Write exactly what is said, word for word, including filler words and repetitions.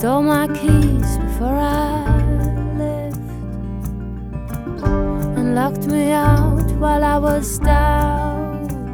stole my keys before I left and locked me out while I was down.